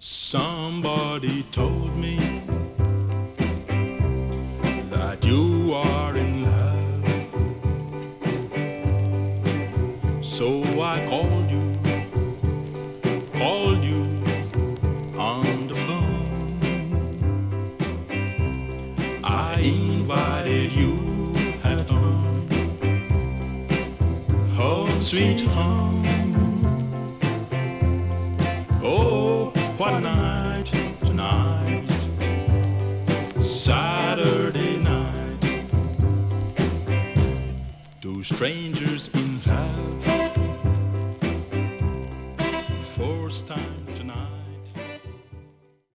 Somebody told me that you are in love, so I called you on the phone. I invited you at home, sweet home. Oh, what a night tonight, Saturday night. Two strangers in